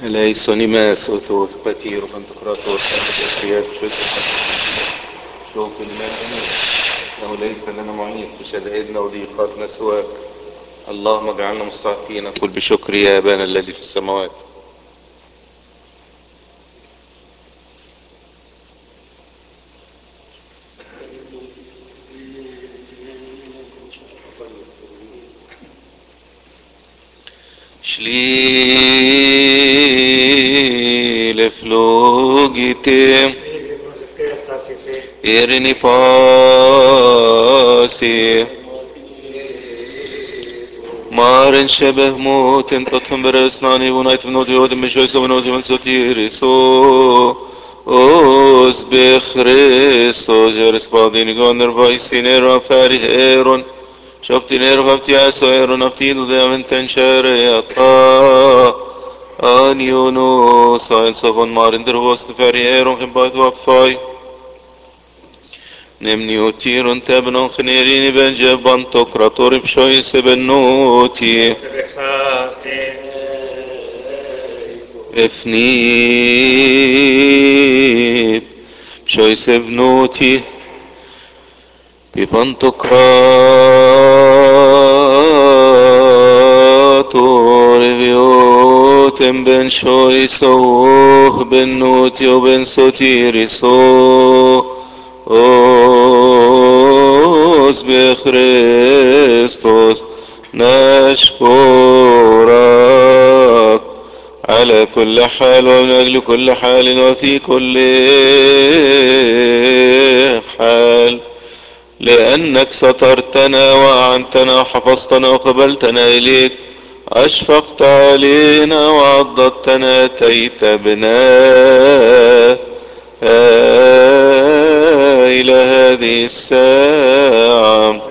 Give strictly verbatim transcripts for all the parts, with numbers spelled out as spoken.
eleison imensos os patiros pantocratos شوق المؤمنين انه ليس لنا معين في شدائدنا وضيقاتنا سواك. اللهم اجعلنا مستحقين نقول بشكر يا ابانا الذي في السماوات. Šlile flugite, irini pasi, Maren شبه موت تطهم برسناني ونايت بنودي ودي مشويس ونودي من سوتيرسو اوز بخريستوس جرس باديني غونر بايسينيرو فاريهيرون شوبتينيرو فابتياسو ايرون افتيدو ديامن تنشاري اطا انيونو ساين صفون مارن دروست فاريهيرون خبات وفاي نمنيوتيرون تابنون خنيريني بنجي بانتوكراتور بشويس بنوتي افنيب بشويس بنوتي ببانتوكراتور بيوتم بن شويسوه بنوتي وبن سوتيريسو اوس بخريستوس نشكرك على كل حال ومن أجل كل حال وفي كل حال لأنك سترتنا وأعنتنا وحفظتنا وقبلتنا إليك أشفقت علينا وعضدتنا أتيت بنا إلى هذه الساعة.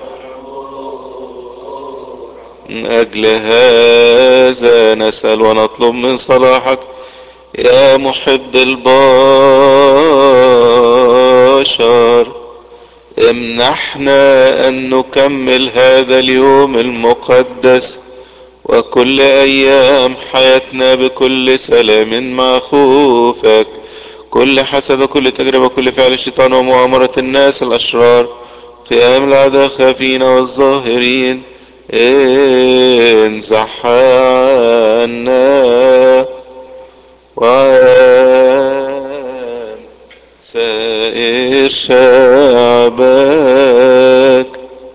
من أجل هذا نسأل ونطلب من صلاحك يا محب البشر امنحنا أن نكمل هذا اليوم المقدس وكل أيام حياتنا بكل سلام مع خوفك، كل حسد وكل تجربة وكل فعل الشيطان ومؤامرة الناس الأشرار، قيام الأعداء خافين والظاهرين انزح عنا وعن سائر شعبك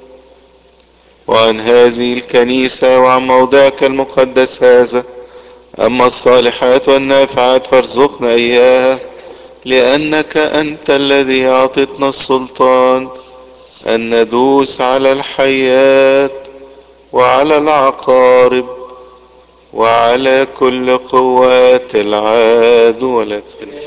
وعن هذه الكنيسة وعن موضعك المقدس هذا. أما الصالحات والنافعات فارزقنا إياها لأنك أنت الذي أعطتنا السلطان أن ندوس على الحيات وعلى العقارب وعلى كل قوات العدو والأثناء.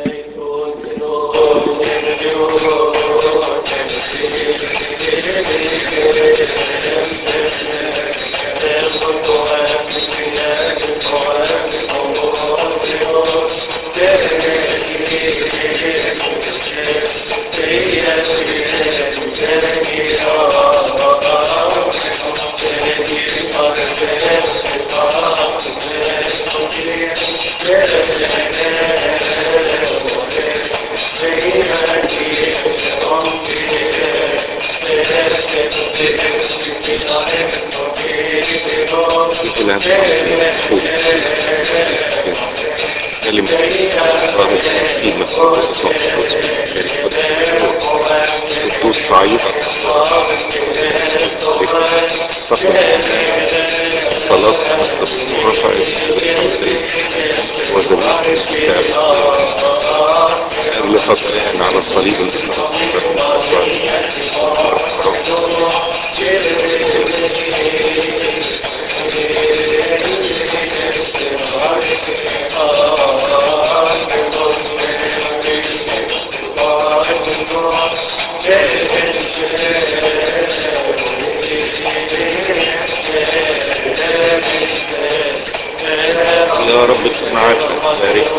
كلمة الله في مسؤول اسمه قدوس قدوس صعيدة استقبل صلاة مستقبل رفع وزمين قبل خطأ على الصليب يا رب تسمعك بارك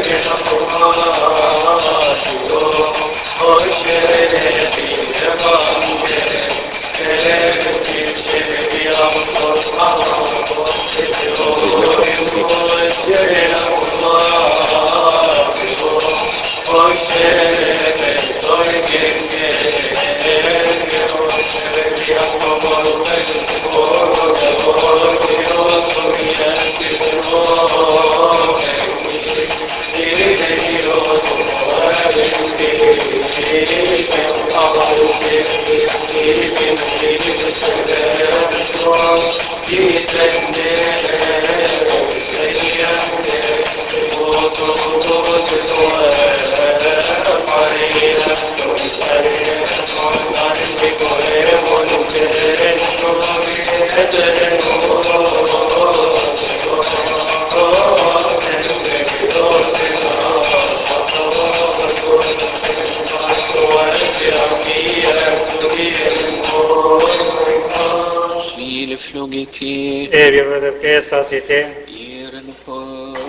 Flugiti Evige che sasite Iren po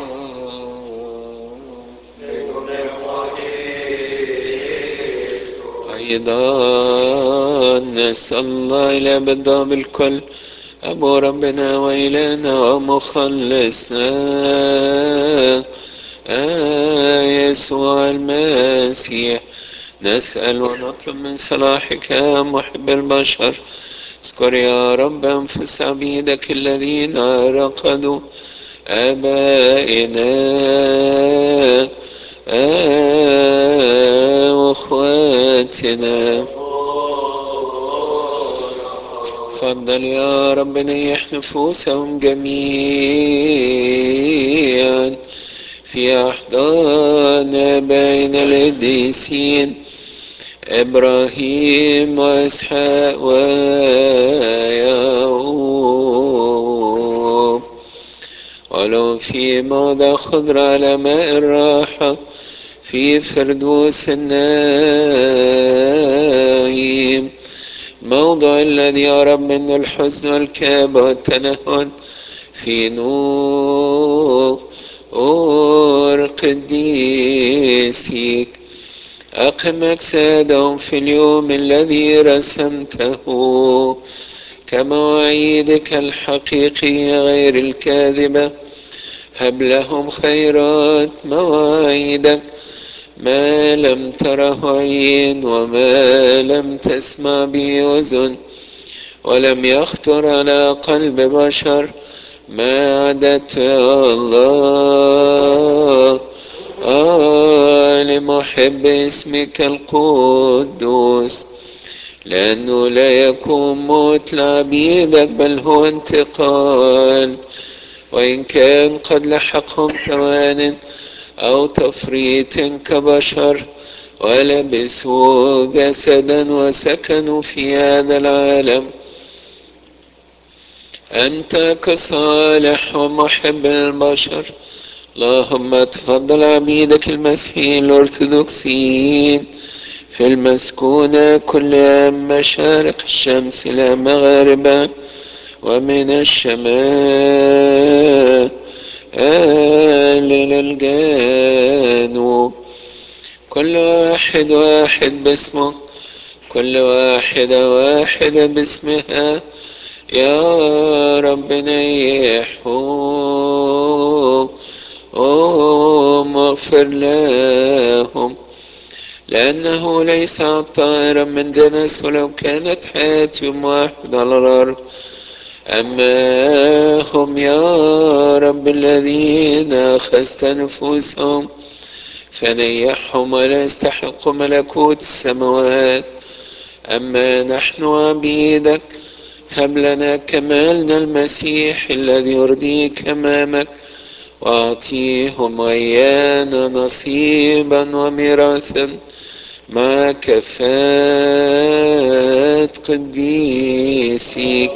أيضا نسأل الله إلى بالدوام الكل أبو ربنا وإلهنا ومخلصنا آه يسوع المسيح نسأل ونطلب من صلاحك يا محب البشر اذكر يا رب أنفس عبيدك الذين رقدوا آبائنا آه وأخواتنا فضل يا رب نيح نفوسهم جميعا في أحضان آبائنا القديسين إبراهيم وإسحاق ويعقوب ولو في موضع خضر على ماء الراحة في فردوس النعيم موضع الذي يرى من الحزن والكآبة والتنهد في نور قديسك أقم أجسادهم في اليوم الذي رسمته كمواعيدك الحقيقية غير الكاذبة هب لهم خيرات مواعيدك ما لم تره عين وما لم تسمع به أذن ولم يخطر على قلب بشر ما عدت يا الله آه لمحب اسمك القدوس لأنه لا يكون موت لعبيدك بل هو انتقال وإن كان قد لحقهم توان أو تفريط كبشر ولبسوا جسدا وسكنوا في هذا العالم أنت كصالح ومحب البشر اللهم تفضل عبيدك المسيحيين الأرثوذكسيين في المسكونة كلها مشارق الشمس إلى مغاربها ومن الشمال إلى الجنوب كل واحد واحد باسمه كل واحدة واحدة باسمها يا رب نيحهم واغفر لهم لأنه ليس طائرا من دنس ولو كانت حياتهم واحدة على الأرض أما هم يا رب الذين أخذت نفوسهم فنيحهم ولا يستحق ملكوت السماوات أما نحن عبيدك هب لنا كمالنا المسيح الذي يرضيك أمامك وأعطيهم وإيانا نصيبا وميراثا مع كفات قديسيك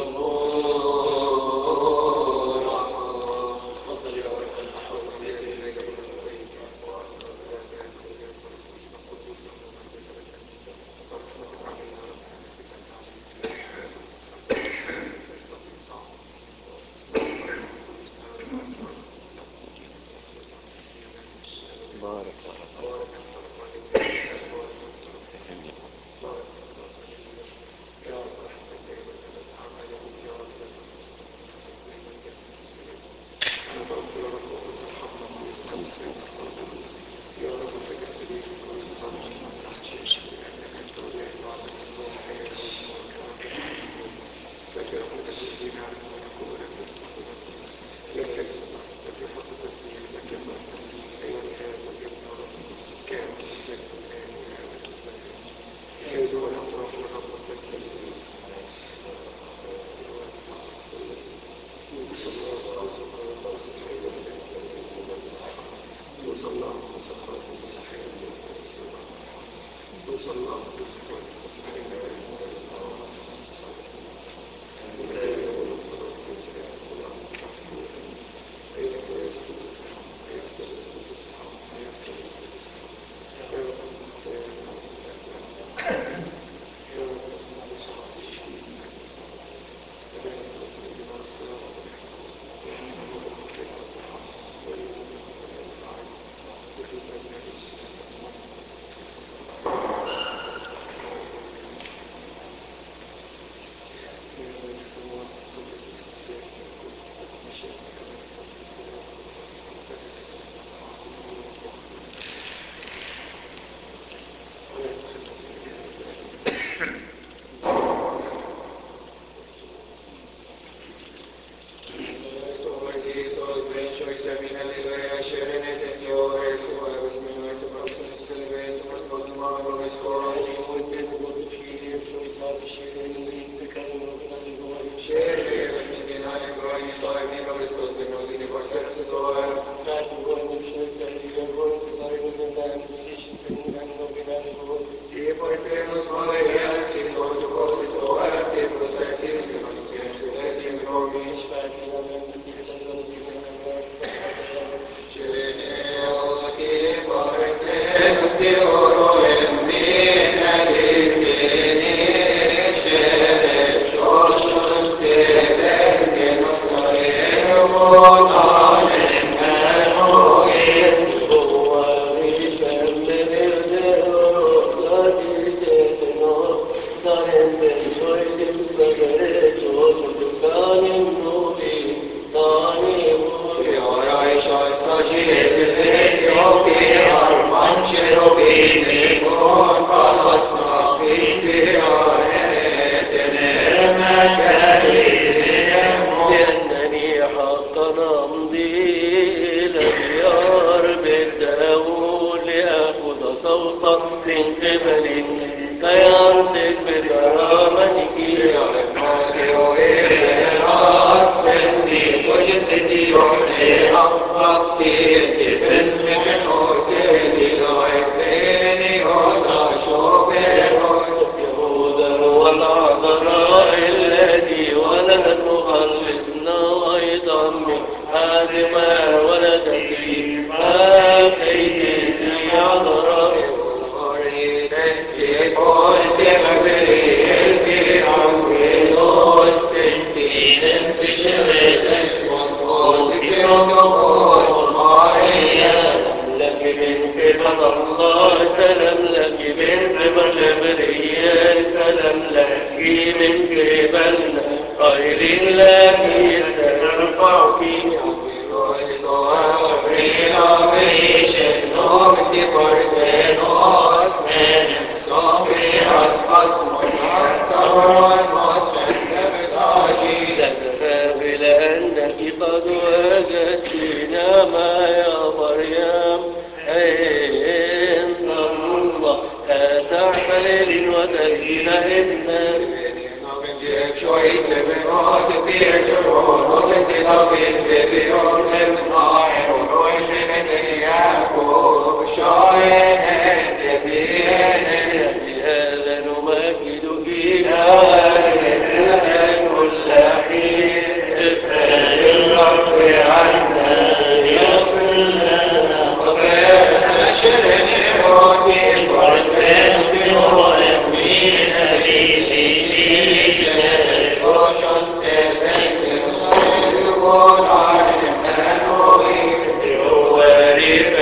وارثا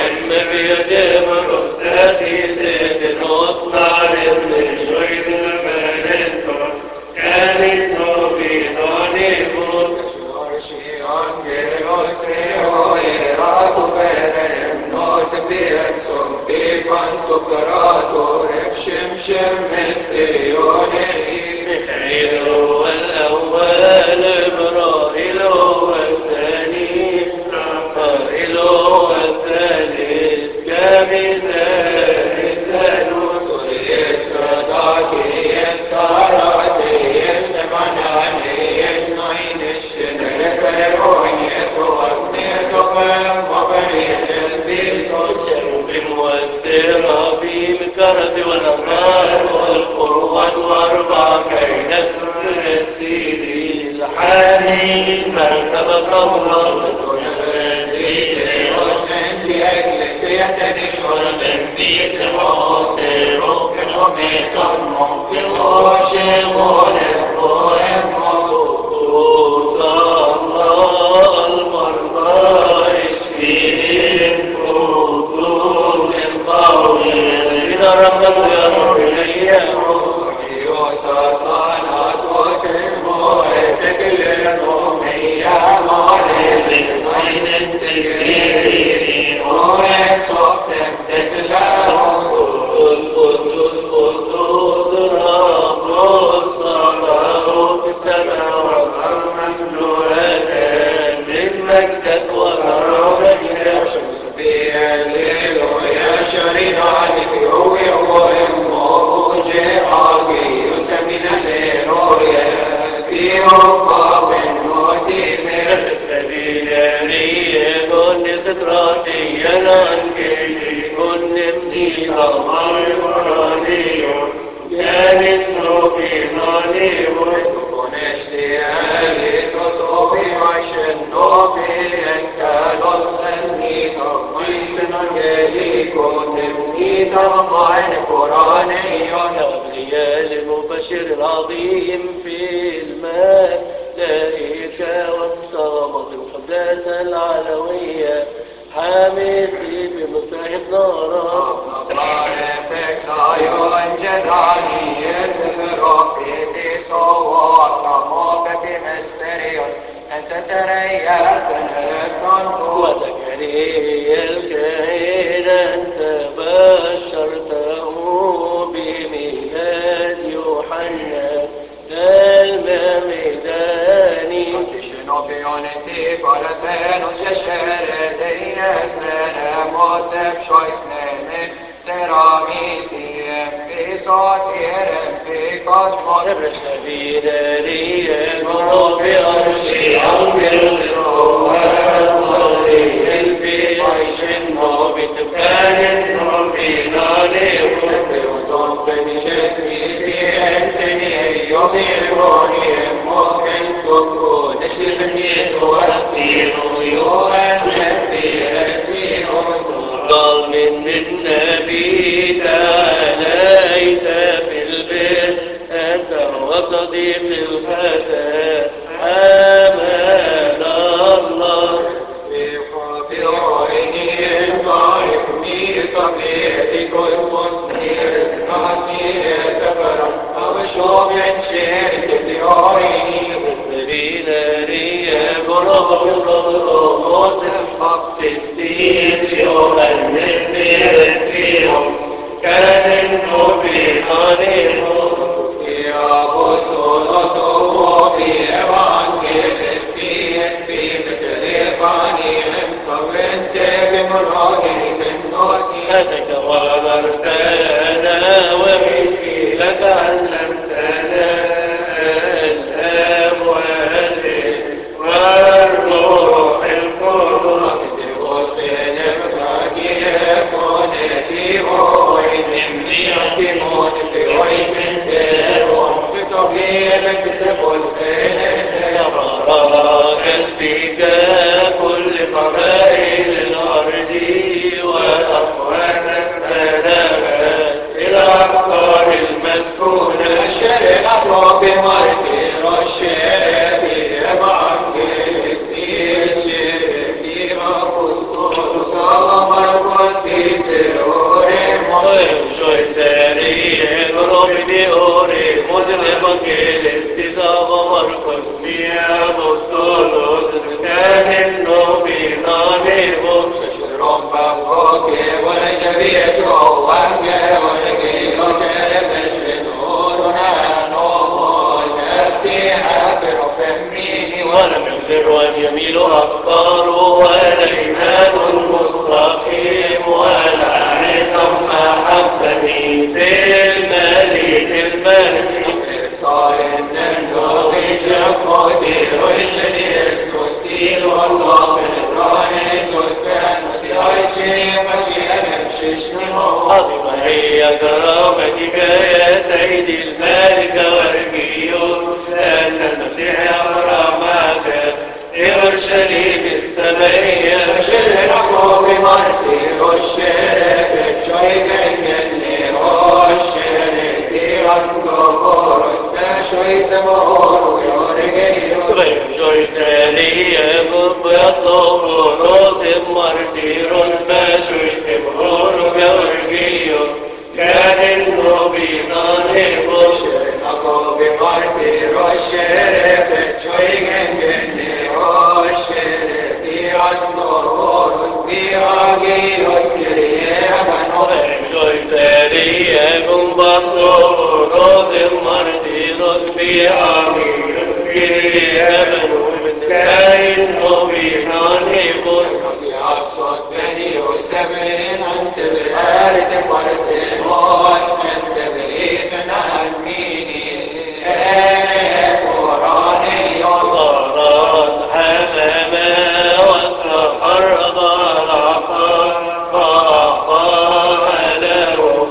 قبائل الأرض وأقوات السلام Estizavo Marcos mia apostolos canem nominanibus rompa poche vuole che vieto anche vuole che lo sarebbe non hanno certi però femmini ولم يقدر أن يميل أفكار ولا إيمان مستقيم ولا عظم محبتي في الملك المسيح صار النمو بجاكودير الجنيس نستير والله من الراني سوسبان وتعيشي وتعيشي نمشيش نمو عظيمة هي كرامتك يا سيدي الملك والجيوش لأن المسيح يقرأ معك في أورشليم السمائية شرقوا بمرتير الشرق بتشويقين اللي هو الشرق بيرسلوا برسل يسمور ويورجيو غير شوي سالية بيطلب روس مرتيروس باشو يسمور ويورجيو كان النبي نانيبو شرقوا بمرتير الشرق بتشويقين اللي هو الشرق بيرسلوا برسل بيورجيو غير شوي سالية بيطلب روس مرتيروس بيعامي يسكري أبنو من كاين نبي نانيبو أقصد بني وسمين أنت بغارة برسم واسمن بغيفنا أميني إيه قراني طارت حمامة واستقر العصا فأعطاها له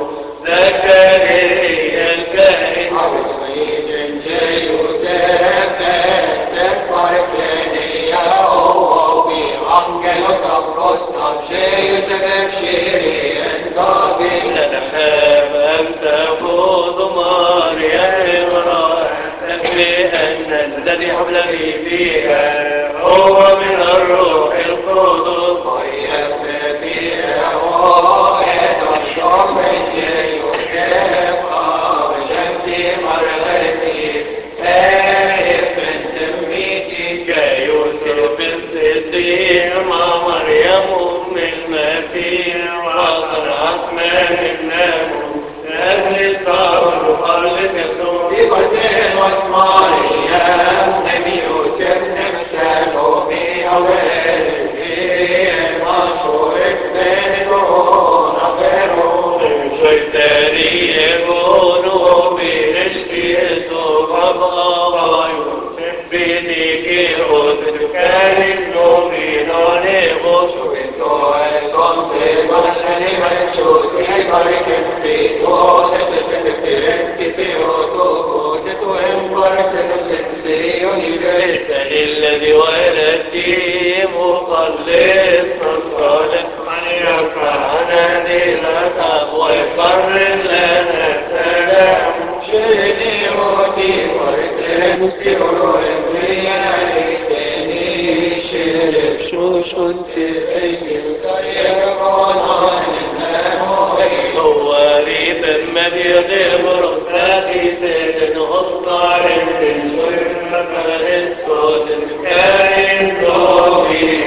زكريا الكاهن عبصيس جي يوسف تسبر سنية وبي أنجل صفرس نبشي يوسف بشيري انضابي لنخاف أن تفوض مريم امرأتك لأن الذي حبلني فيها هو من الروح القدس طيب بيها واحد شعب جي يوسف أب جنبي مرغرتيس هاي بنت ميتي كيوسف الصديق مع مريم أم المسيح وصنعت ما من ناموس لأجل صار مخلص يسوع في بزين واسماريا نبي يوسف نمسانومي أول في مشروع اثنين دون غيره شوي ساري يقولوا برشتي يسوع فبغى يوسف بيديك أوسف كان النومي ناني غشو Son se manani mancho si barken frito se se ti ti oto se tu embar se no sense universo اسأل الذي ولدتي مخلصنا الصالح من يرفعنا دينك ويقرر لنا سلام شرني وتي ورسل مستيرو امريا لساني شرب شوش انت اي سريع قانا هو ريب مبيض برصاتي سيد غطار بالجنة فالسوس كائن نوبي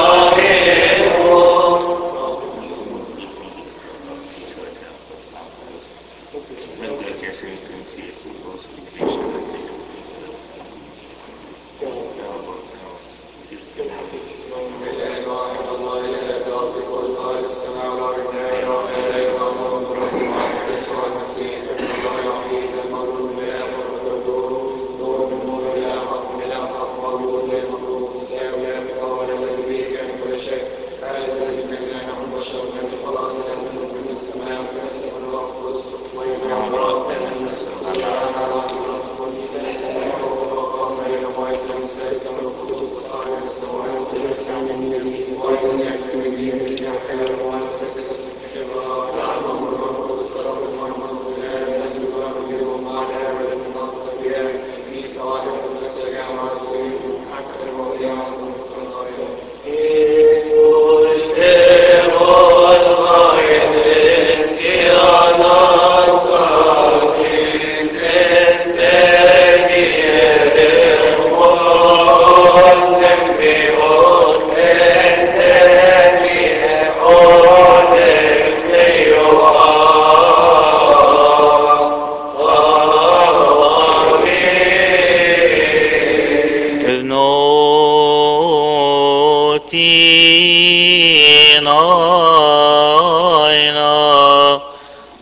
نائمون مجدك يا سيد الكنسية في الوصف الكريشة Thank you.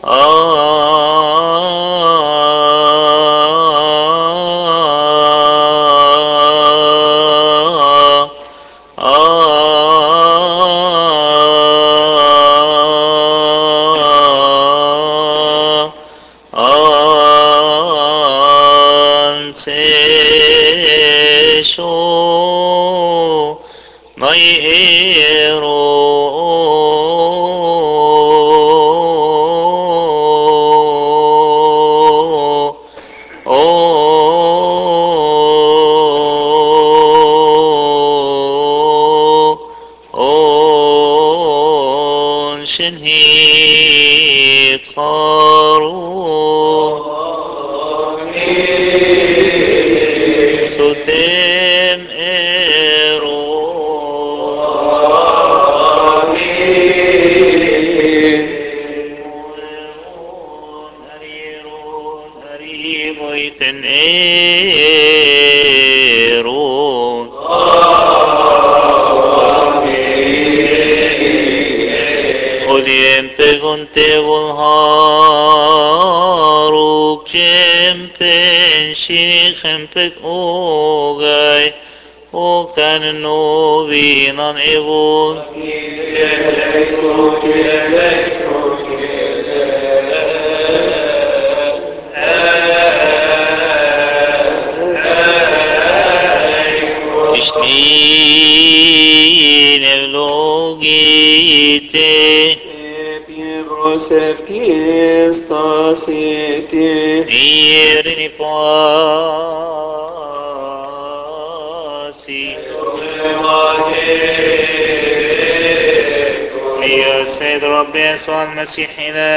يسوع المسيح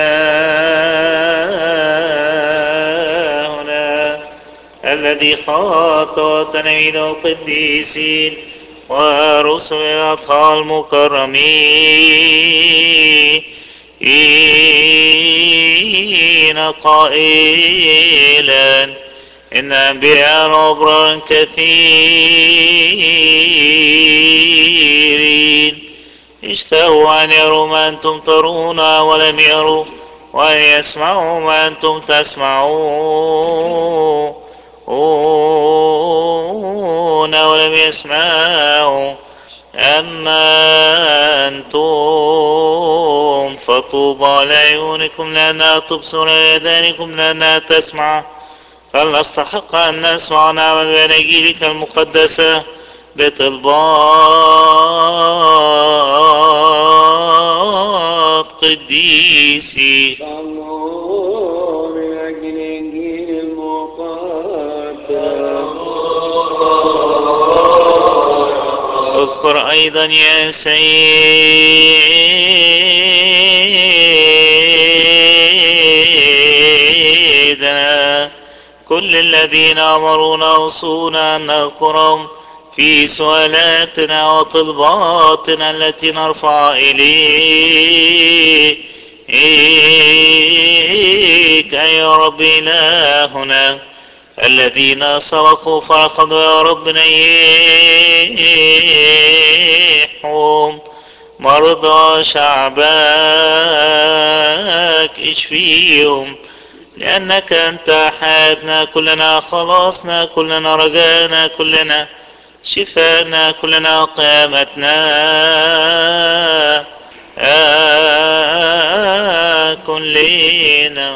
إلهنا الذي خاطب تلاميذه القديسين ورسل الأطهار المكرمين قائلا إن أنبياء وأبرار كثيرين اشتهوا أن يروا ما أنتم ترون ولم يروا، وأن يسمعوا ما أنتم تسمعون ولم يسمعوا. أما أنتم فطوبى لعيونكم لأنها تبصر، ويدانكم لأنها تسمع. فلنستحق أن نسمع ونعمل بأناجيلك المقدسة بطلبات قديسي. صلوا من أجل الإنجيل المقدس. اذكر أيضا يا سيدنا كل الذين أمرونا وصونا أن نذكرهم في سؤالاتنا وطلباتنا التي نرفع إليك يا رب إلهنا، الذين سبقوا فأخذوا يا رب نيحهم. مرضى شعبك اشفيهم، لأنك أنت حياتنا كلنا، خلاصنا كلنا، رجانا كلنا، شفانا كلنا، قيامتنا آه كلنا.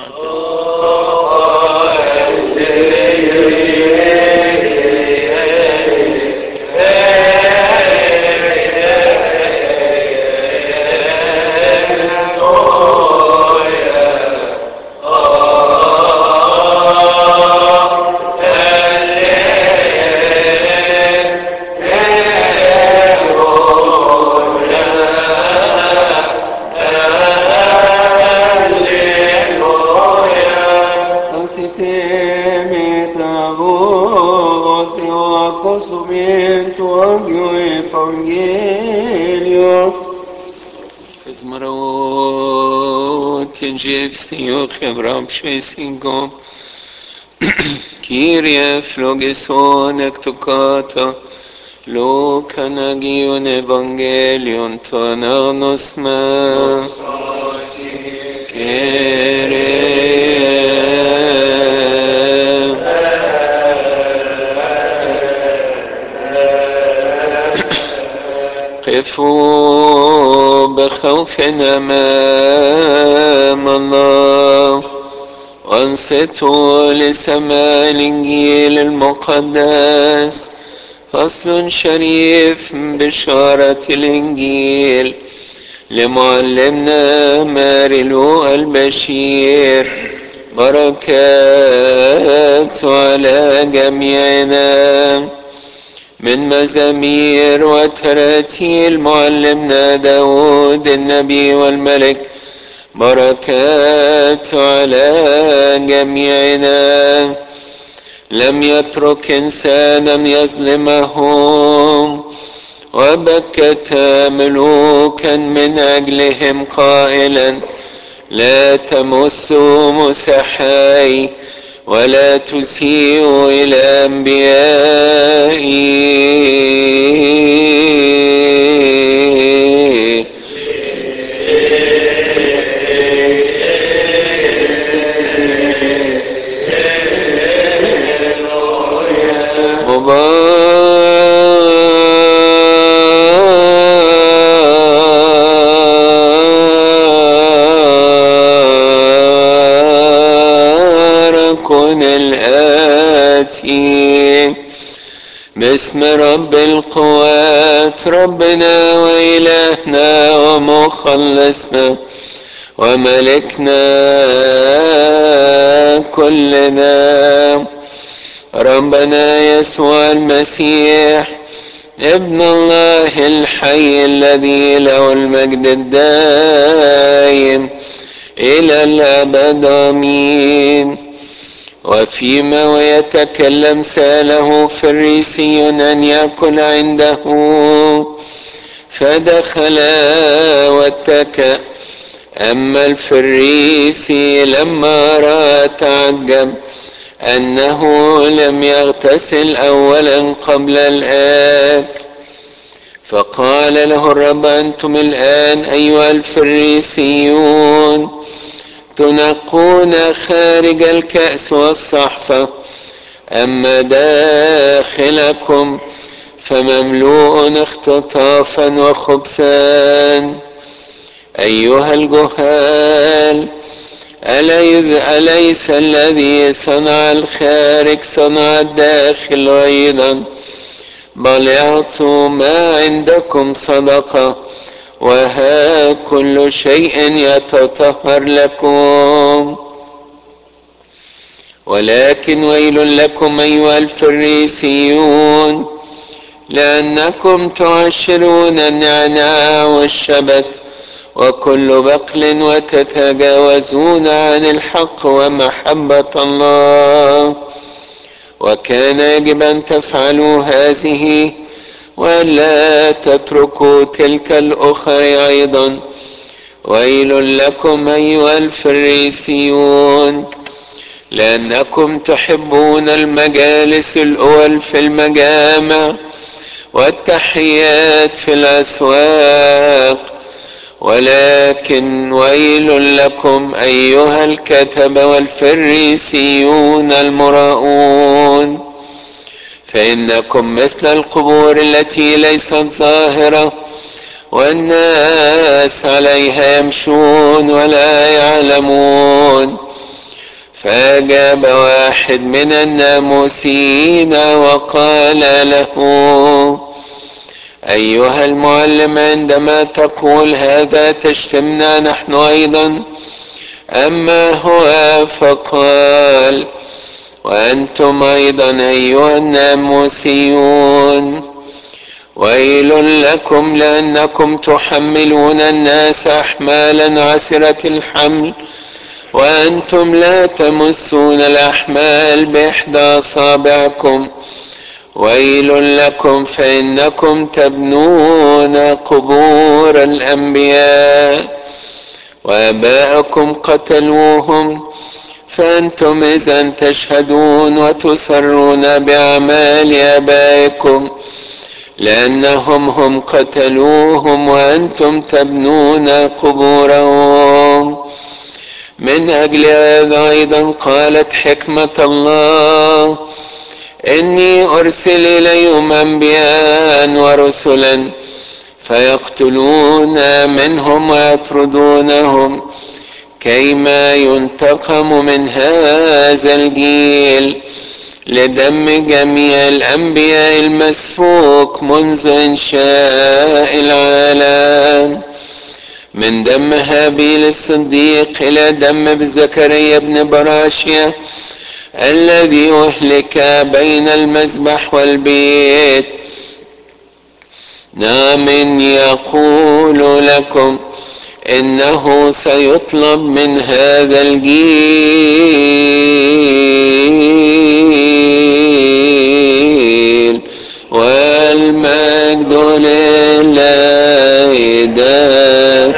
Jefsio Hebram Shesingom Kyrie Phlogeson Ektokata Lokanagion Evangelion Tonanosma Kyrie وقفوا بخوف أمام الله وانصتوا لسماع الإنجيل المقدس. فصل شريف بشارة الإنجيل لمعلمنا ماري لوقا البشير، بركات على جميعنا. من مزامير وتراتيل معلمنا داود النبي والملك، بركات على جميعنا. لم يترك إنسانا يظلمهم، وبكت ملوكا من أجلهم قائلا لا تمسوا مسحي ولا تسيئوا إلى أنبيائي. مبارك الآتي باسم رب القوات، ربنا وإلهنا ومخلصنا وملكنا كلنا، ربنا يسوع المسيح ابن الله الحي الذي له المجد الدائم إلى الأبد آمين. وفيما ويتكلم سأله فريسي أن يأكل عنده، فدخل واتكأ. أما الفريسي لما رأى تعجب أنه لم يغتسل أولا قبل الآكل، فقال له الرب أنتم الآن أيها الفريسيون تنقون خارج الكأس والصحفة، أما داخلكم فمملوء اختطافا وخبثا. أيها الجهال، أليس الذي صنع الخارج صنع الداخل أيضا؟ بل اعطوا ما عندكم صدقة، وها كل شيء يتطهر لكم. ولكن ويل لكم أيها الفريسيون، لأنكم تعشرون النعناع والشبت وكل بقل، وتتجاوزون عن الحق ومحبة الله، وكان يجب أن تفعلوا هذه ولا تتركوا تلك الأخرى أيضا. ويل لكم أيها الفريسيون، لأنكم تحبون المجالس الأول في المجامع والتحيات في الأسواق، ولكن ويل لكم أيها الكتبة والفريسيون المراؤون، فإنكم مثل القبور التي ليست ظاهرة والناس عليها يمشون ولا يعلمون. فأجاب واحد من الناموسيين وقال له أيها المعلم، عندما تقول هذا تشتمنا نحن أيضا؟ أما هو فقال وأنتم أيضا أيها الناموسيون ويل لكم، لأنكم تحملون الناس أحمالا عسرة الحمل وأنتم لا تمسون الأحمال بإحدى أصابعكم. ويل لكم، فإنكم تبنون قبور الأنبياء وآباءكم قتلوهم، فأنتم إذن تشهدون وتسرون بأعمال آبائكم، لأنهم هم قتلوهم وأنتم تبنون قبورهم. من أجل هذا أيضا قالت حكمة الله إني أرسل إليهم أنبياء ورسلا، فيقتلون منهم ويطردونهم كيما ينتقم من هذا الجيل لدم جميع الأنبياء المسفوك منذ إنشاء العالم، من دم هابيل الصديق إلى دم زكريا بن براشيا الذي أهلك بين المذبح والبيت. نعم يقول لكم إنه سيطلب من هذا الجيل والمجد لله دائما.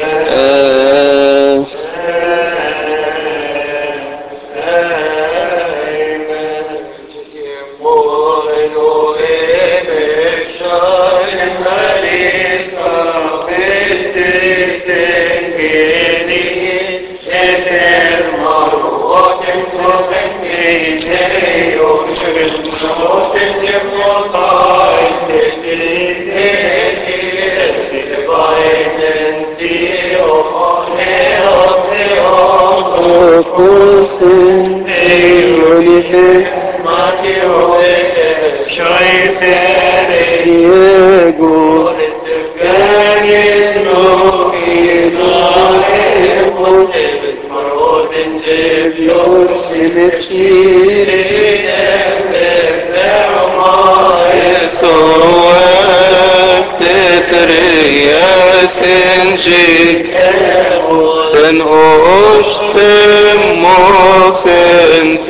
Senjik den osten moksent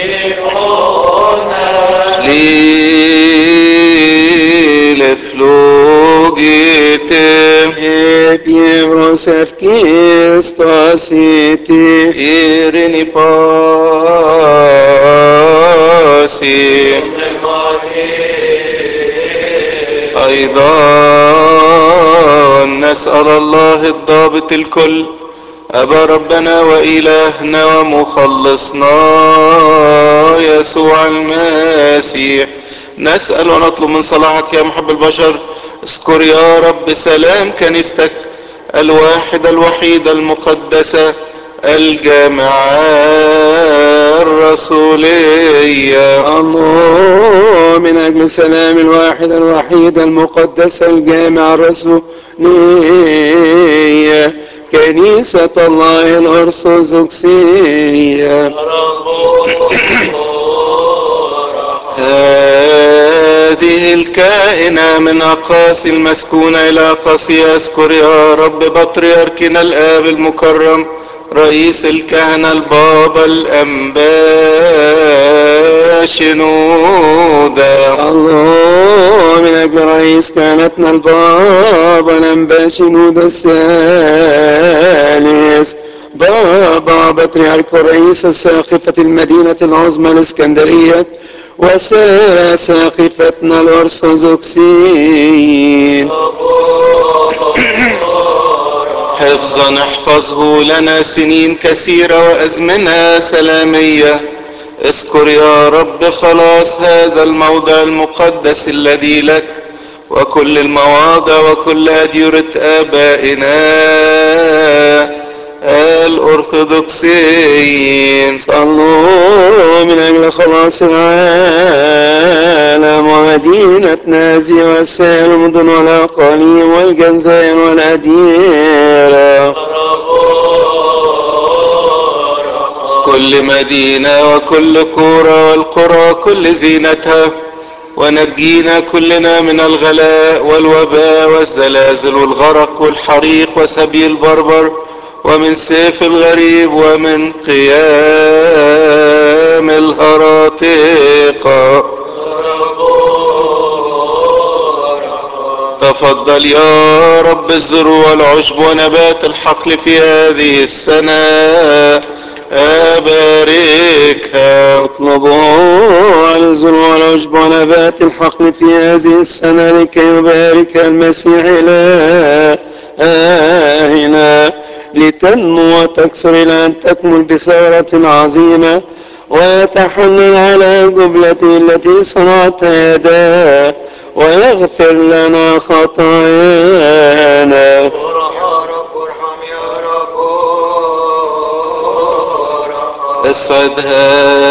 lile flogite Stasiti irini pasi أيضا نسأل الله الضابط الكل أبا ربنا وإلهنا ومخلصنا يسوع المسيح، نسأل ونطلب من صلاحك يا محب البشر. اذكر يا رب سلام كنيستك الواحدة الوحيدة المقدسة الجامعة الرسولية. الله من أجل سلام الواحد الوحيد المقدسة الجامعة الرسولية كنيسة الله الأرثوذكسية. هذه الكائنة من أقاصي المسكونة إلى أقاصي أذكر يا رب بطريركنا الآب المكرم رئيس الكهنة البابا الأنبا شنودة. الله من أجل رئيس كهنتنا البابا الأنبا شنودة الثالث بابا بطريرك ورئيس ساقفة المدينة العظمى الإسكندرية وساقفتنا الأرثوذكسيين. حفظا احفظه لنا سنين كثيرة وأزمنة سلامية. اذكر يا رب خلاص هذا الموضع المقدس الذي لك وكل المواضع وكل أديرة آبائنا الأرثوذكسيين. صلوا من أجل خلاص العالم ومدينة نازي وسائر المدن والأقاليم والجزائر والأديرة، كل مدينة وكل كورة والقرى كل زينتها، ونجينا كلنا من الغلاء والوباء والزلازل والغرق والحريق وسبي البربر ومن سيف الغريب ومن قيام الهراطقة. تفضل يا رب الزروع والعشب ونبات الحقل في هذه السنة أباركها. اطلبوا الزروع والعشب ونبات الحقل في هذه السنة لكي يبارك المسيح إلهنا لتنمو وتكثر إلى أن تكمل بثورة عظيمة ويتحنن على جبلته التي صنعتها يداه ويغفر لنا خطايانا. يا رب ارحم يا رب ارحم. اصعدها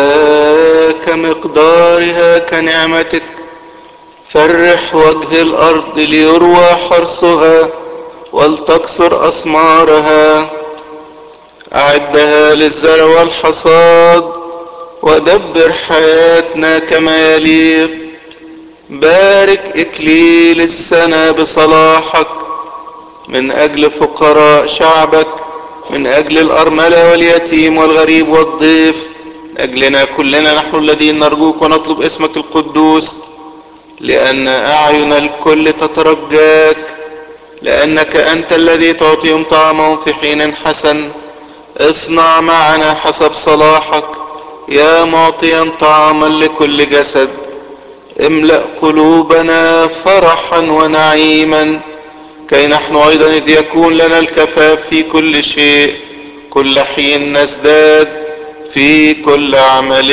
كمقدارها كنعمتك، فرح وجه الأرض ليروى حرثها ولتكسر أثمارها. أعدها للزرع والحصاد ودبر حياتنا كما يليق. بارك إكليل السنة بصلاحك من أجل فقراء شعبك، من أجل الأرملة واليتيم والغريب والضيف، من أجلنا كلنا نحن الذين نرجوك ونطلب اسمك القدوس، لأن أعين الكل تترجاك، لأنك أنت الذي تعطيهم طعامهم في حين حسن. اصنع معنا حسب صلاحك يا معطيا طعاما لكل جسد. املأ قلوبنا فرحا ونعيما، كي نحن أيضا إذ يكون لنا الكفاف في كل شيء كل حين نزداد في كل عمل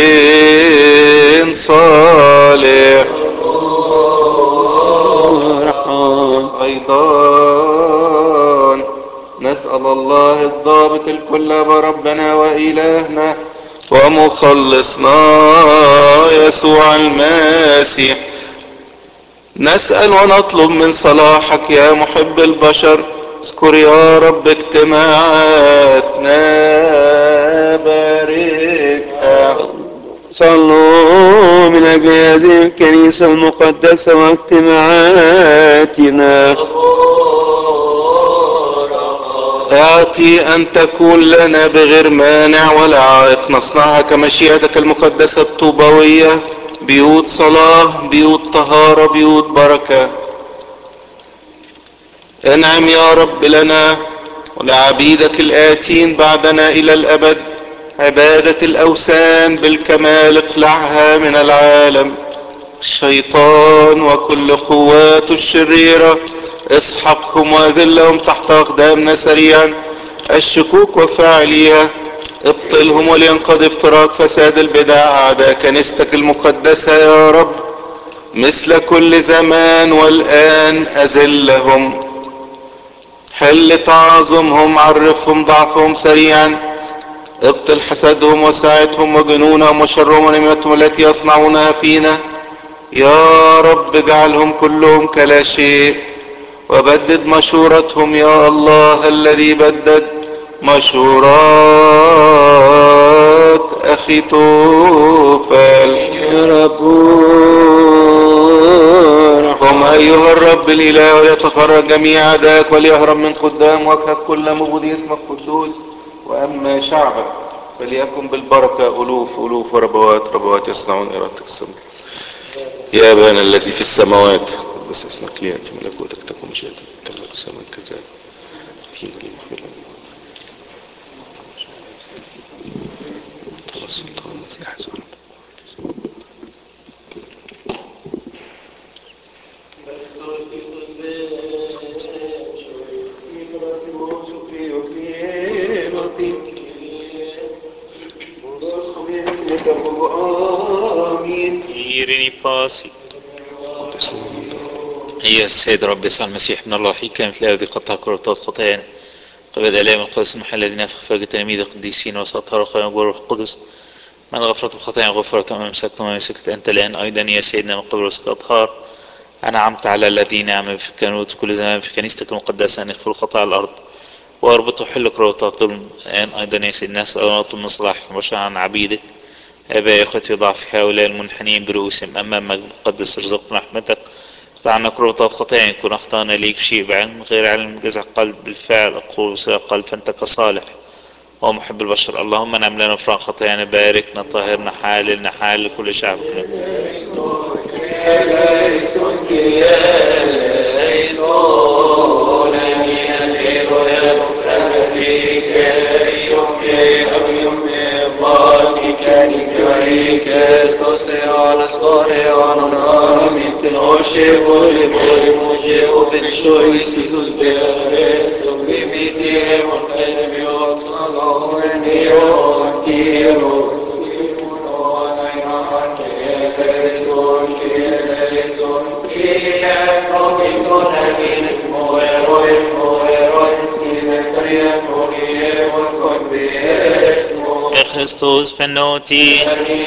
صالح. أيضا نسأل الله الضابط الكل ربنا وإلهنا ومخلصنا يسوع المسيح، نسأل ونطلب من صلاحك يا محب البشر. اذكر يا رب اجتماعاتنا، باركها. صلوا من أجل هذه الكنيسة المقدسة واجتماعاتنا. اعطي أن تكون لنا بغير مانع ولا عائق، نصنعها كمشيئتك المقدسة الطوبوية، بيوت صلاة، بيوت طهارة، بيوت بركة. انعم يا رب لنا ولعبيدك الآتين بعدنا إلى الأبد عبادة الأوثان بالكمال، اقلعها من العالم. الشيطان وكل قواته الشريرة اسحقهم واذلهم تحت أقدامنا سريعا. الشكوك وفاعليها ابطلهم ولينقضي افتراق فساد البدع أعداء كنيستك المقدسة يا رب، مثل كل زمان والآن أذلهم. حل تعاظمهم، عرفهم ضعفهم سريعا، ابطل حسدهم وساعتهم وجنونهم وشرهم ونميتهم التي يصنعونها فينا يا رب. اجعلهم كلهم كلا شيء وبدد مشورتهم يا الله الذي بدد مشورات أخي توفل. يا رب قم أيها الرب الإله وليتفرج جميع أعدائك وليهرب من قدام وجهك كل مبغضي اسمك قدوس. وأما شعبك فليكن بالبركة ألوف ألوف وربوات ربوات يصنعون إرادتك السماء. يا أبانا الذي في السماوات قدس اسمك، ليأتي ملكوتك، تكن مشيئتك كما في السماء كذلك. فينا المغفرة والسلطان المسيح يسوع. إيريني فاسي أيها السيد رب يسوع المسيح من الله الحقيقي كانت الذي قطع كرة خطايانا قبل آلام القدس المحل الذي نفخ فوق تلاميذ القديسين وسأطهر خير جور القدس من غفرت بخطايا غفرت وما مسكت وما مسكت أنت الآن أيضا يا سيدنا من قبل رسك أطهار. أنعمت على الذين يعملون في الكنوت كل زمان في كنيستك المقدسة أن يغفروا خطايا الأرض واربطوا حل كروتاتهم الآن أيضا يا سيدنا نسأل ونطلب من صلاحكم وشفع عن عبيدك آبائي أخوتي ضعف هؤلاء المنحنين برؤوسهم أمامك مقدس ارزقنا رحمتك. اقطعنا كروتات خطايا إن كنا أخطأنا ليك شيء بعلم غير علم جزع قلب بالفعل أقول بسرعة قلب فأنت كصالح ومحب البشر. اللهم نعم لنا فران خطايانا، باركنا طهرنا حاللنا حال لكل شعبنا. Eleison, Eleison, Christus فنوتي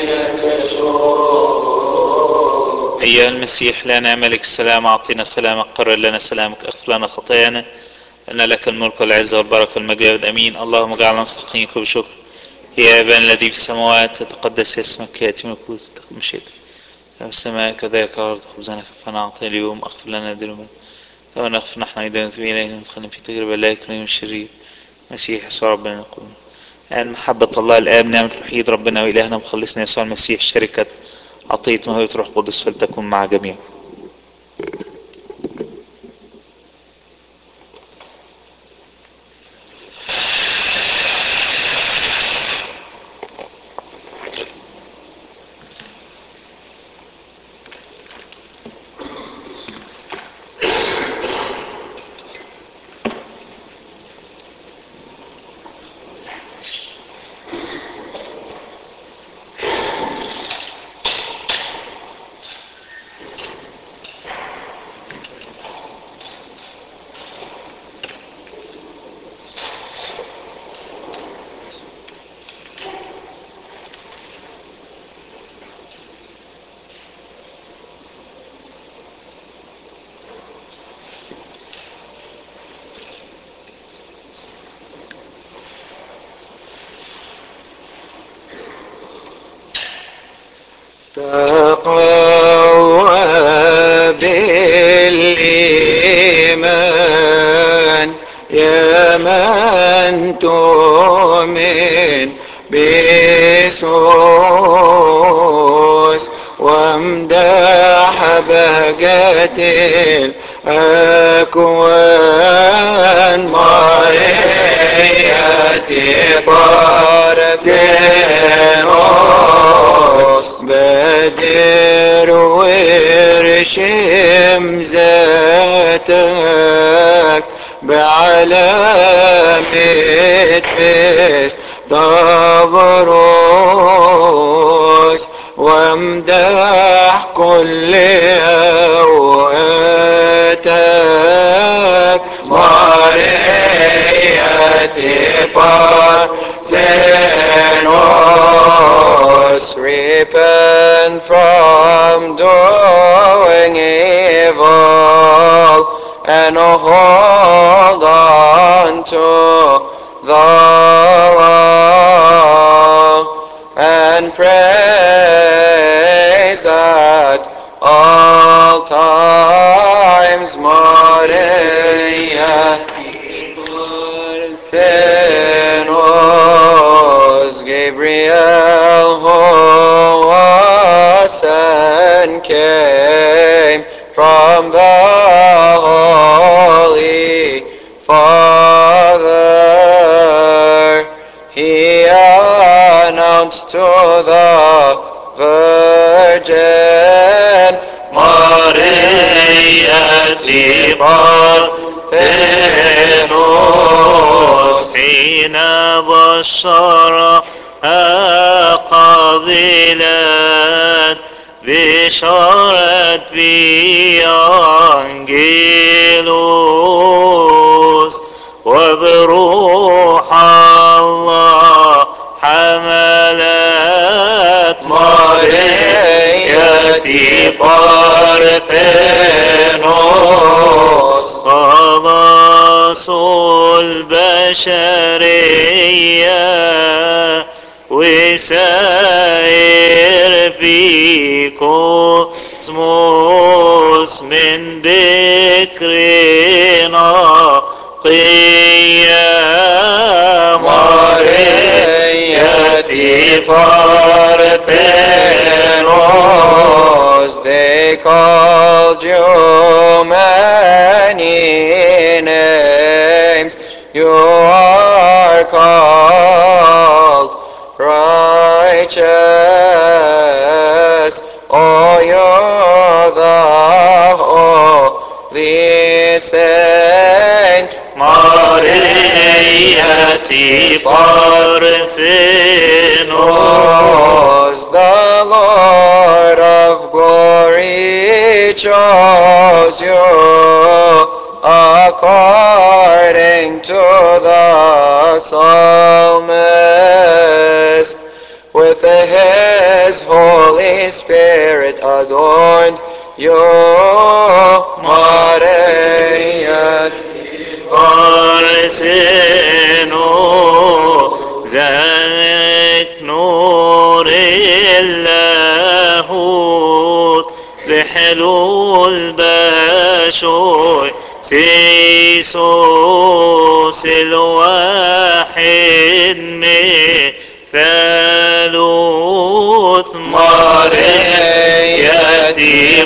أيها المسيح لنا ملك السلام أعطينا السلام قرر لنا سلامك اغفر لنا خطايانا أن لك الملك والعزة والبركة والمجد أمين. اللهم اجعلنا مستحقينك بشكر. يا أبانا الذي في السماوات تتقدس اسمك يأتي ملكوتك تكن مشيئتك في السماء كذلك على الأرض. خبزنا كفانا أعطينا اليوم اغفر لنا ذنوبنا كما نغفر نحن أيضا المذنبين إلينا وادخلنا في تجربة لا يكرهنا من الشرير مسيح يسوع ربنا نقول يعني محبة الله الآب نعمة الوحيد ربنا وإلهنا مخلصنا يسوع المسيح شركة عطية موهبة روح القدس فلتكن مع جميع. تقوى بالإيمان يا من تؤمن بيسوس وامدح بهجة الأكوان مريتي بارثينوس بدر وارشم ذاتك بعلامة فيس ضبروس وامدح كل أوقاتك مريتي بارثينوس. Repent from doing evil and hold on to the law and praise at all times. Maria Thenos Gabriel who was and came from the Holy Father, he announced to the Virgin Maria Thenos حين بشرها قابلت بشارة بأنجيلوس وبروح الله حملت مريتي بارثينوس خلاص البشرية وسائر في كوزموس من بكرنا قيام مريتي بارثينوس. They called you many names, you are called righteous, oh you're the holy saint Marieti Parthenos. The Lord of glory joy knows you according to the psalmist. With his Holy Spirit adorned you, Maria. فارسينو ذات نور اللاهوت بحلول بشوي سيسوس الواحد من ثالوث مريتي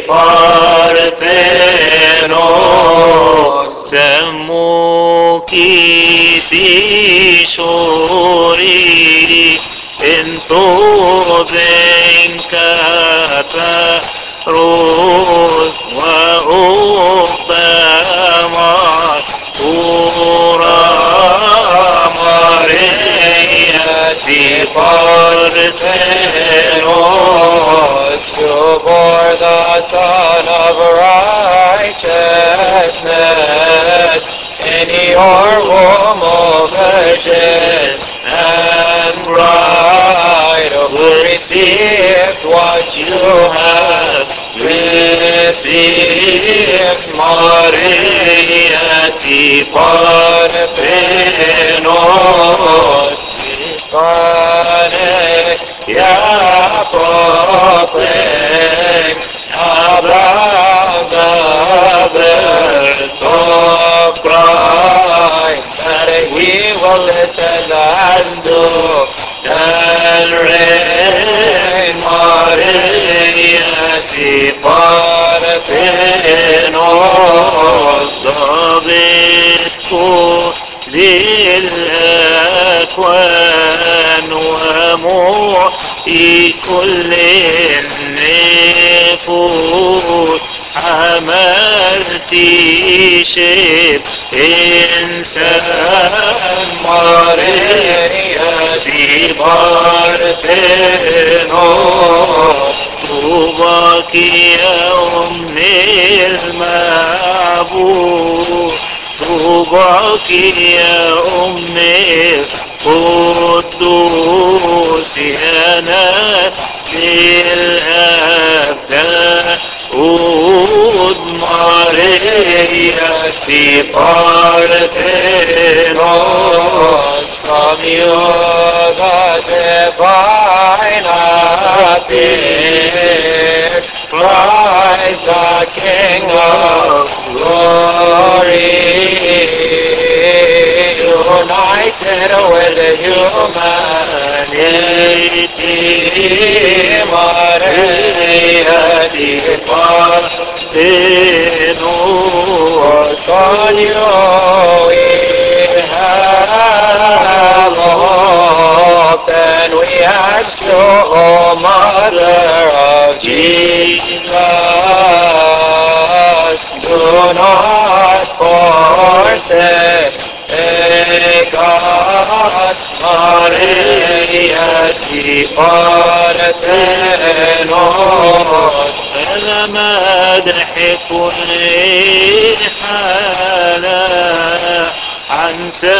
بارثينوس سموكي تشوري انتو بينك روث وأقدما أورا مريتي بارثينوس. You bore the Son of Righteousness in your womb, O Virgin and bride, who received what you have received. Mariati Parthenos Pane Yapoplek Abraham of Christ, that he will listen and do and reign. Mariati Parthenos ضابطكو للأكوان ومحيي كل النفوس عملتي شيء إنسان مريتي بارثينوس. طوباك يا أم المعبود، طوباك يا أم القدوس يا نبي الأبدان أود مريتي بارثينوس. From you the divine appears, Christ the King of glory, united with humanity. Mariati Parthenos, on you we have hoped, and we ask you, O Mother of Jesus, do not forsake us. Mariati Parthenos. أنا مدح كل حالة عن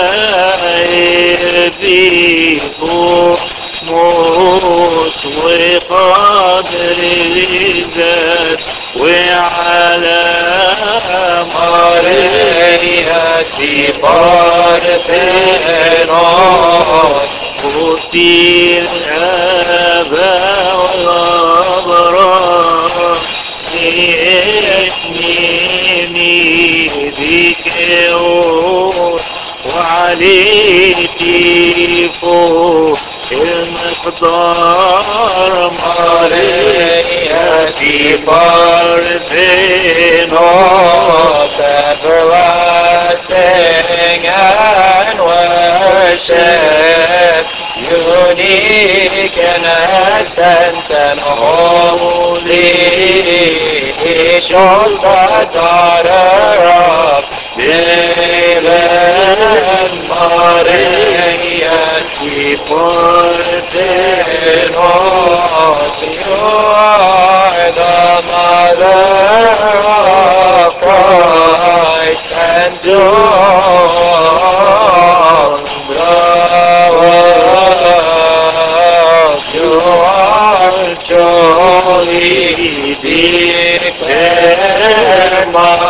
سائر بيكو موس وقدر ذات وعلى مريتي بارثينوس. قتل الآباء والأبرار بإثمي ذكرون وعليتي فوق المقدار Mariati Parthenos, everlasting and worship, unique in essence and holy, shows the daughter of David. Mariati Parthenos, you are the mother of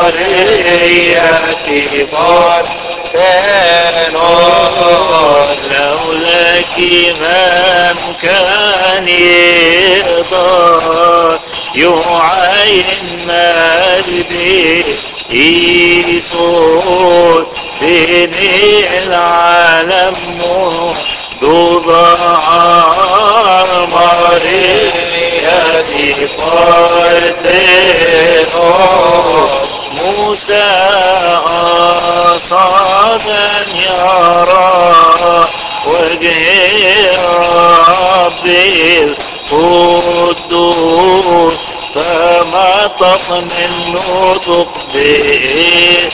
مريتي بارتنوس لولاك من كان يقدر يعاين مجدي يسوع بين العالم ضبعار مريتي بارتنوس موسى أصاب أن يرى وجه ربي القدوس فما تطمئن نطق به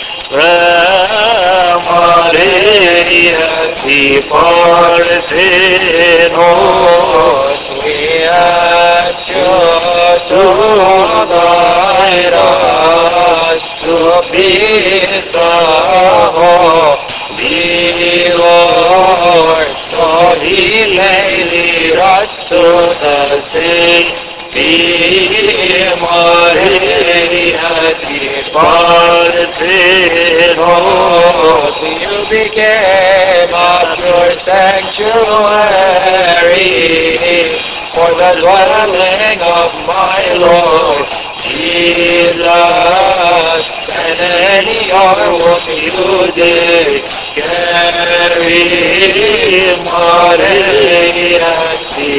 فمريتي بارتنوس we ask you to guide us to bestow the Lord, so He may lead us to the sea. Mariati Parthenos, you became a pure sanctuary for the dwelling of my Lord Jesus, and in your womb you did carry Mariati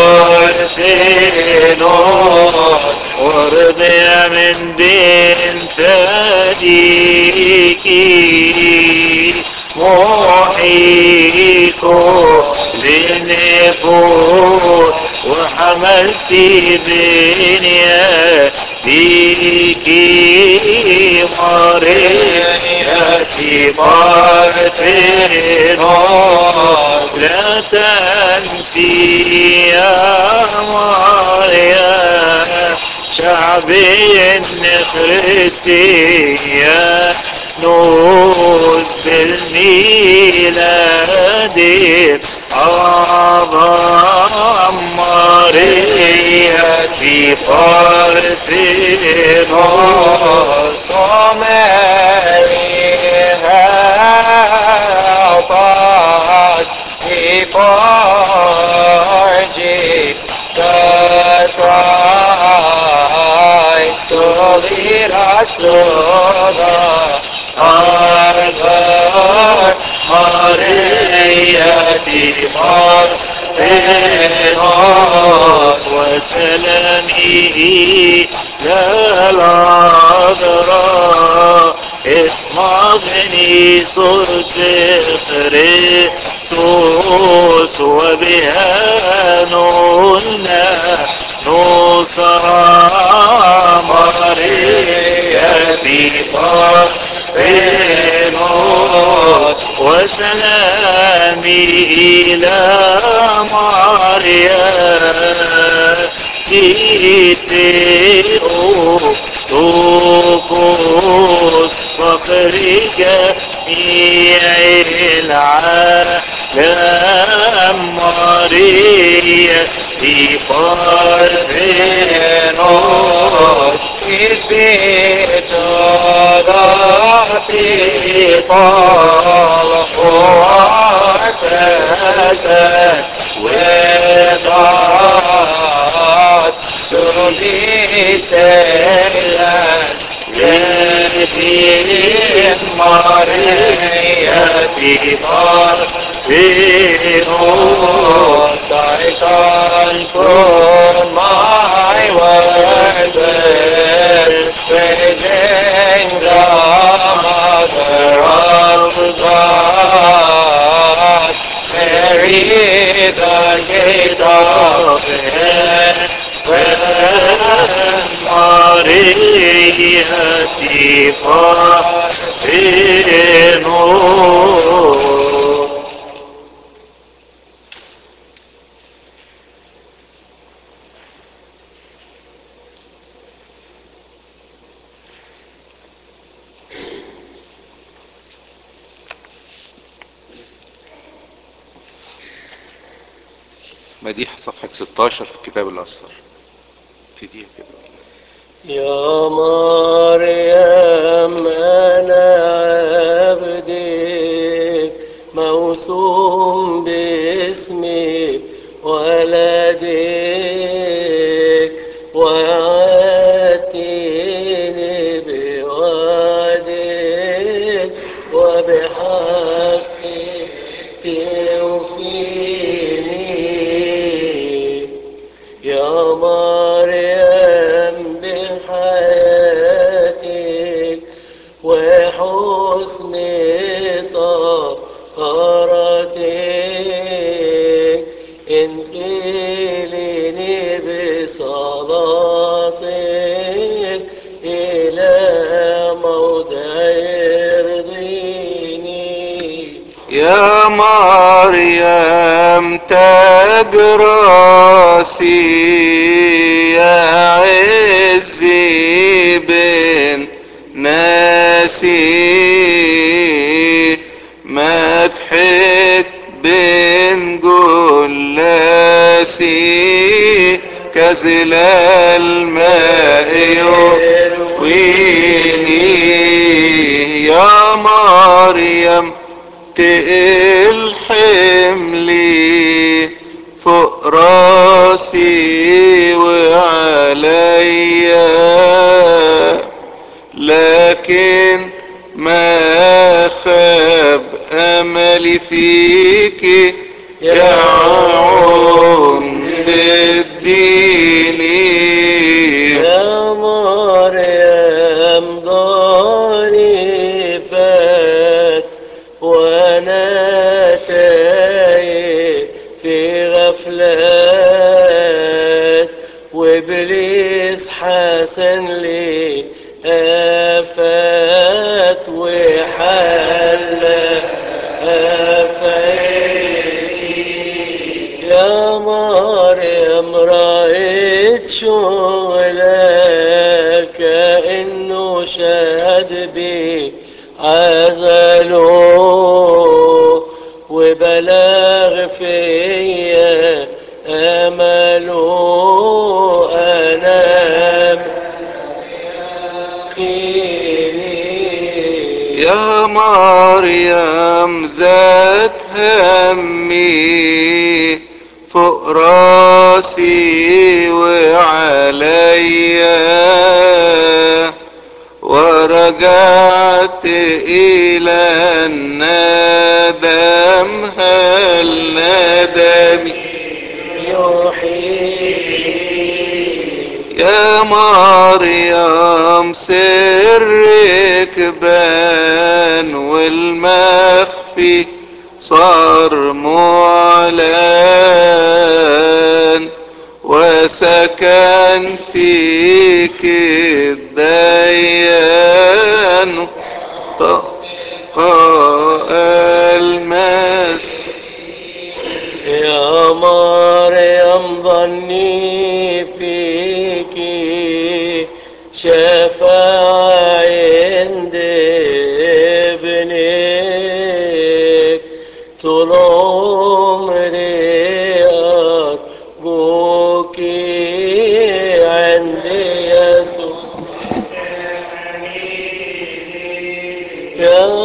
Parthenos, ورضع من بين ثديكي محيكو لنفوت وحملتي بين يديكي مريتي بارتنوس لا تنسي يا مريم شعبي خريستيا نوز بالميلاد أعظم مريتي بارتنوس. Oh Mary, help us before Jesus Christ to lead us to the Father. مريتي بارتنوس وسلامي للعذراء اطمئني صرت خريستوس وبها نولنا نصرى مريتي بارتنوس وسلامي إلى مريم تيتيو توكوس فخرج جميع العالم مريتي بارتنوس. Peace be to the people who are present with us to be saved. Redim Mariati Parthenos. I conclude my words with praising the Mother of God, Mary, the gate of heaven. Mariati Parthenos. مديح صفحة ستاشر في الكتاب الأصفر. ابتديها كده. يا مريم مريم أنا عبدك موسوم باسمي ولدك وعدتني بوعدك وبحقك توفيني يا مريم بحياتك وحسن طهارتك انقلني بصلاتك إلى موضع يرضيني يا مريم تاج راسي يا عزي بين ناسي مدحك بين جلاسي كزل الماء يرويني يا مريم تقل حملي فوق راسي وعليا لكن ما خاب املي فيك يا عمد الدين يا مريم ضعيفات وانا تايه في غفلات وابليس حسن لي افات وحل افايني يا مريم رأيت شغلك كأنه شهد بي عزله وبلغ فيا امله انا خيري يا مريم ذات همي فوق راسي وعليا ورجعت إلى الندم هل ندمي يحيي يا مريم سرك بان والمخفي صار معلن وسكن فيك الديان طقاء المسيح يا مريم ظني فيك شفاعة عند ابنك طول عمري أرجوك عند يسوع يا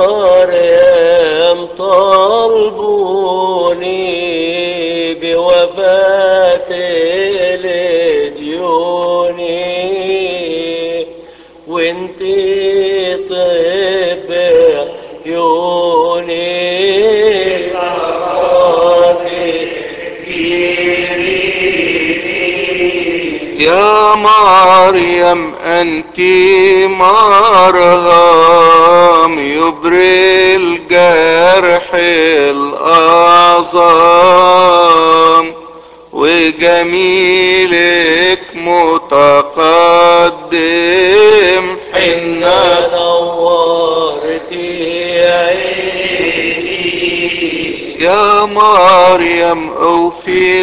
مريم طلبوني بوفاة لديوني وانتي طب عيوني صلاتي يا مريم أنت مرهم يبري الجرح الأعظم وجميلك متقدم حنا نورتي عيني يا مريم أوفي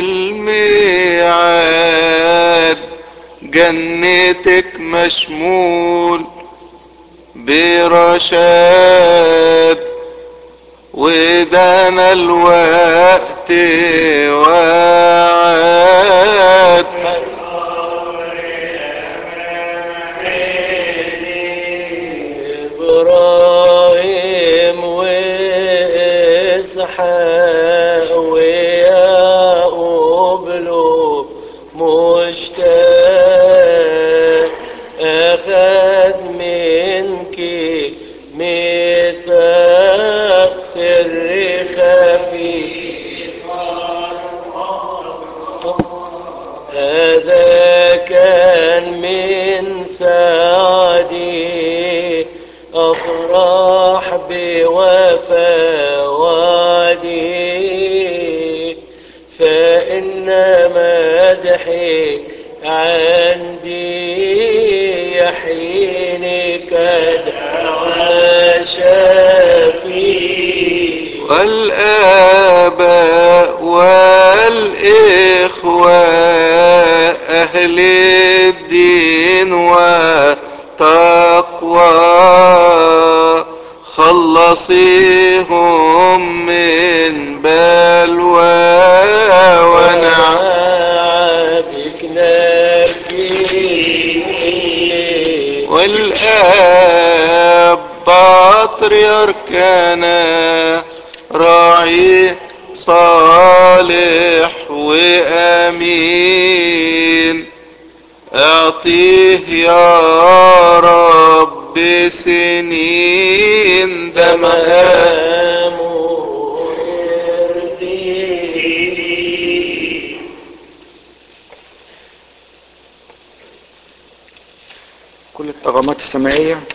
الميعاد جنتك مشمول برشاد ودانا الوقت وعاد مشتاق أخذ منك ميثاق سر خفي هذا كان من سعدي أفرح بوفا وعدي فإن مدحي عندي يحييني كدعوى شفيع والآباء والإخوة أهل الدين والتقوى خلصيهم من بلوى ونعمك نبيني والآب بطريركنا راعي صالح وأمين أعطيه يا رب سنين دمها كل الطغمات السمائية